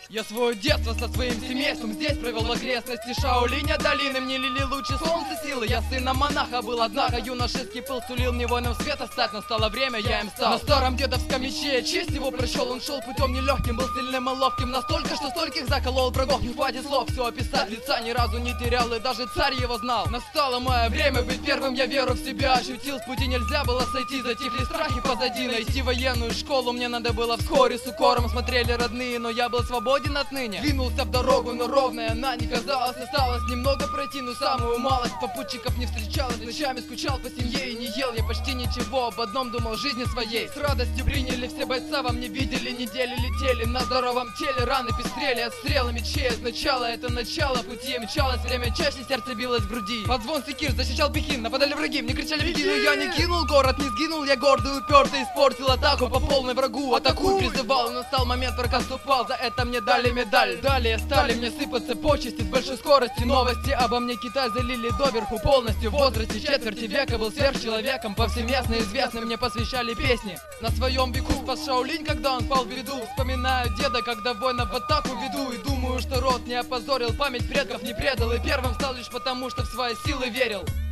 Я свое детство со своим семейством здесь провел в окрестности Шаолиня долины. Мне лили лучи солнца силы. Я сыном монаха был, однако юношеский пыл сулил мне воином света стать. Настало время, я им стал. На старом дедовском мече честь его прощел. Он шел путем нелегким, был сильным и ловким. Настолько, что стольких заколол врагов. Не хватит слов все описать, лица ни разу не терял. И даже царь его знал. Настало мое время быть первым, я веру в себя ощутил. С пути нельзя было сойти, затихли страхи позади. Найти военную школу мне надо было вскоре. С укором смотрели родные, но я был свободен отныне. Двинулся в дорогу, но ровная она не казалась. Осталось немного пройти, но самую малость. Попутчиков не встречалось, ночами скучал по семье и не ел я почти ничего, об одном думал жизни своей. С радостью приняли все бойца, во мне видели, недели летели. На здоровом теле раны пестрели от стрел и мечей. Сначала это начало пути, мчалось время чаще, сердце билось в груди. Под звон секир защищал Пекин, нападали враги, мне кричали беги. Но я не кинул город, не сгинул, я гордый, упертый, испортил атаку по полной врагу. Атакуй, призывал, настал момент, враг отступал, за это мне дали медаль. Далее стали мне сыпаться почести с большой скоростью. Новости обо мне Китай залили доверху полностью. В возрасте четверти века был сверхчеловеком. Повсеместно известным мне посвящали песни. На своем веку спас Шаолинь, когда он пал в беду. Вспоминаю деда, когда воинов в атаку веду. И думаю, что род не опозорил, память предков не предал. И первым стал лишь потому, что в свои силы верил.